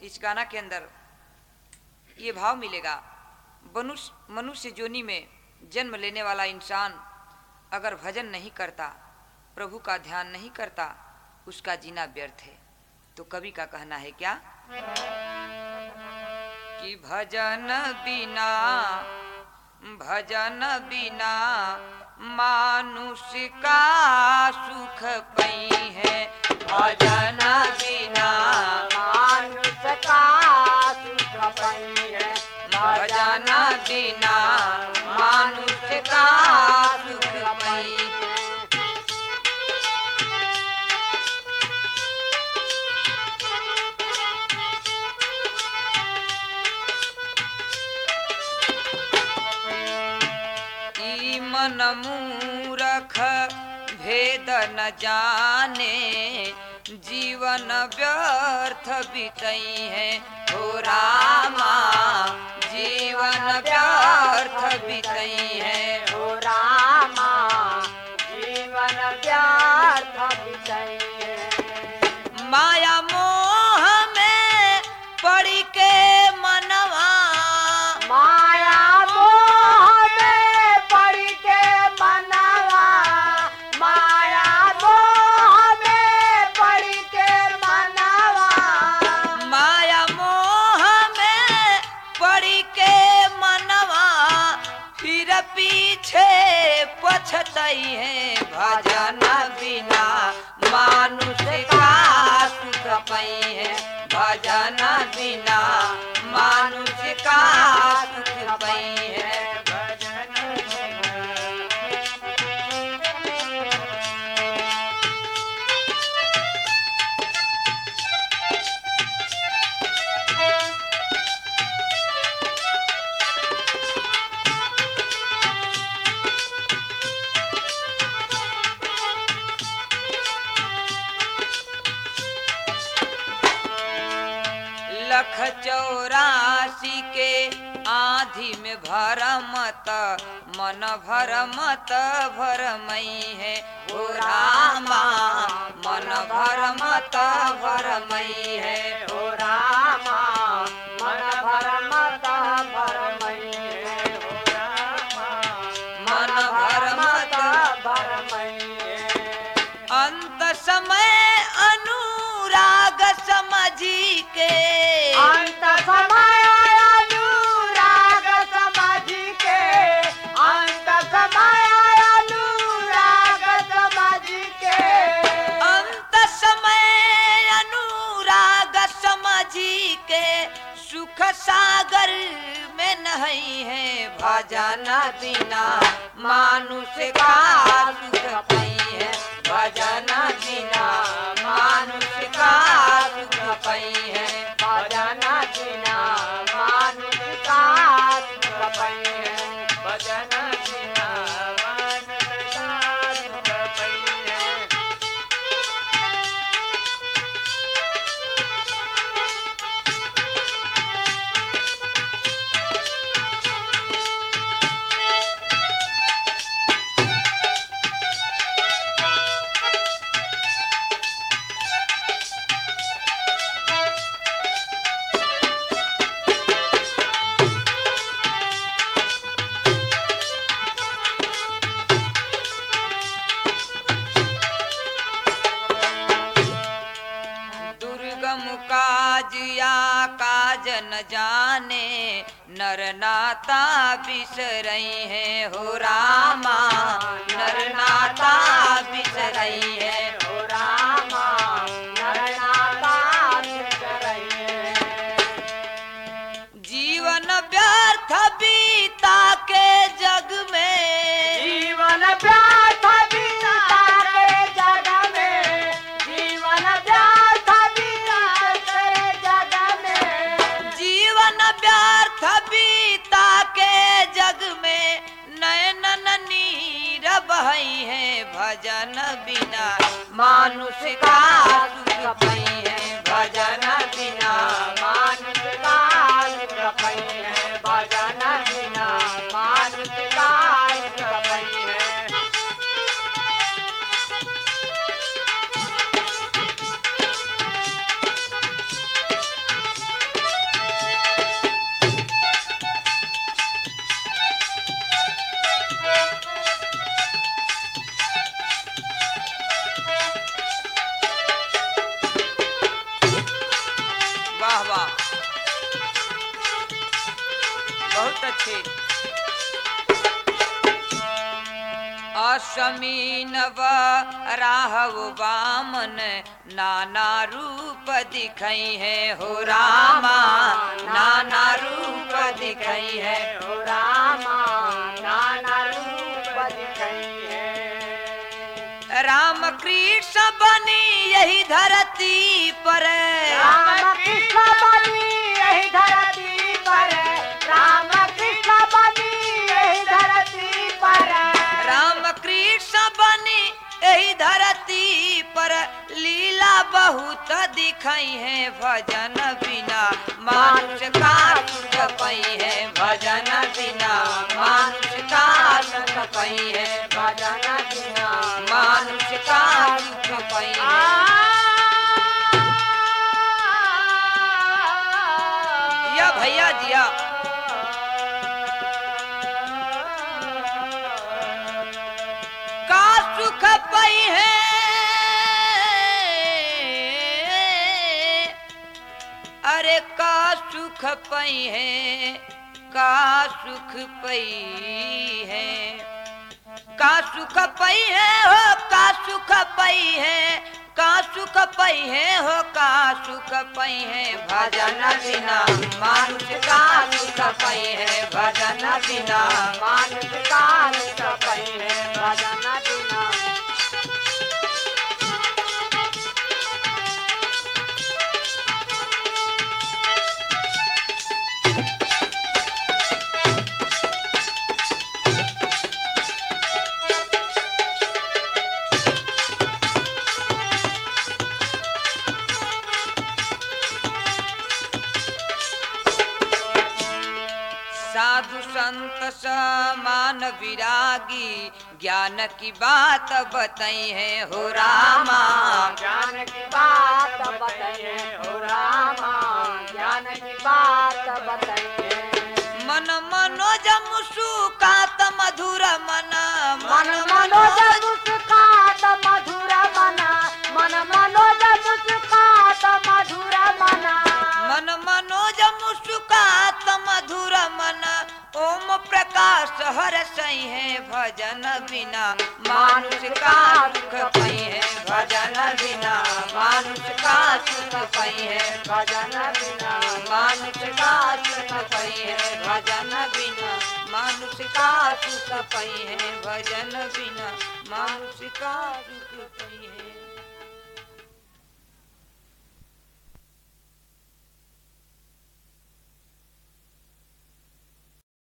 इस गाना के अंदर ये भाव मिलेगा, मनुष्य जोनी में जन्म लेने वाला इंसान अगर भजन नहीं करता, प्रभु का ध्यान नहीं करता, उसका जीना व्यर्थ है। तो कवि का कहना है क्या कि भजन बिना मानुष का सुख पई है। भजन बिना मानुष का सुख पई है। भजन बिना मानुष का सुख पई है। मन मूरख भेद न जाने, जीवन व्यर्थ बीतई है। हो रामा जीवन व्यर्थ बीतई है। हो रामा जीवन व्यर्थ बीतई है। माया मोह में पड़ी के मनवा, माया मोह में पड़ी के मनवा, माया मोह में पड़ी के मनवा, माया मोह में पड़ी के मनवा, फिर पीछे पछतई है। भजन बिना मानुष का सुख पई है। भजन बिना मानुष का सुख पई है। लख 84 के आंधी में भरमत, मन भरमत भरमई है। हो रामा मन भरमत भरमई है। हो रामा मन भरमत भरमई है। हो रामा मन भरमत भरमई है। अंत समय अनुराग समझी के, अंत समय अनुराग समझ के, अंत समय अनुराग समझ के, अंत समय अनुराग समझी के, सुख सागर में नहीं है। भजन बिना मानुष का सुख पई है। भजन बिना मानुष का सुख पई है। भजन बिना मानुष का सुख पई है। भजन बिना मानुष का सुख पई है। दुर्गम काज या काज न जाने, नर नाता बिसरई है। हो रामा नर नाता बिसरई है। हो रामा नरनाता बिसरई है। जीवन व्यर्थ बीता के जग में, जीवन व्यर्थ बीता के जग में, जीवन व्यर्थ बीता के जग में, जीवन व्यर्थ बीता के जग में, नयन नीर बहई है। भजन बिना मानुष का सुख पई है। भजन बिना मानुष का सुख पई है। भजन बिना मानुष का सुख पई है। समीनव राहव बामन नाना रूप दिखई है हो रामा, नाना रूप दिखई है हो रामा नाना रूप दिखई है। राम कृष्ण बनी यही धरती पर, राम कृष्ण बनी यही धरती पर, राम कृष्ण बनी यही धरती पर, राम कृष्ण बनी यही धरती पर लीला बहुत दिखाई है। भजन बिना मानुष का सुख पई है, भजन बिना मानुष का सुख पई है, भजन बिना मानुष का सुख पई है। या भैया दिया का सुख पई है, अरे का सुख पई है, का सुख पई है, का सुख पई है हो, का सुख पई है, का सुख पई है हो, का सुख पई है। भजन बिना मानुष का सुख पई है, भजन बिना मानुष का सुख पई है, भजन बिना साधु संत समान विरागी ज्ञान की बात बताई है हो रामा, ज्ञान की बात बताइए हो रामा, ज्ञान की बात बताइए। मन मनोज मुस्कात मधुर मन, मन मनोज मुस्कात मधुर मना, मन मनोज मुस्कात मधुर मना, मन मनोज मुस्कात मधुर मन ओम प्रकाश हर सही है। भजन बिना मानुष का सुख पई है, भजन बिना मानुष का सुख पई है, भजन बिना मानुष का सुख पई है, भजन बिना मानुष का सुख पई है, भजन बिना मानुष का सुख पई है।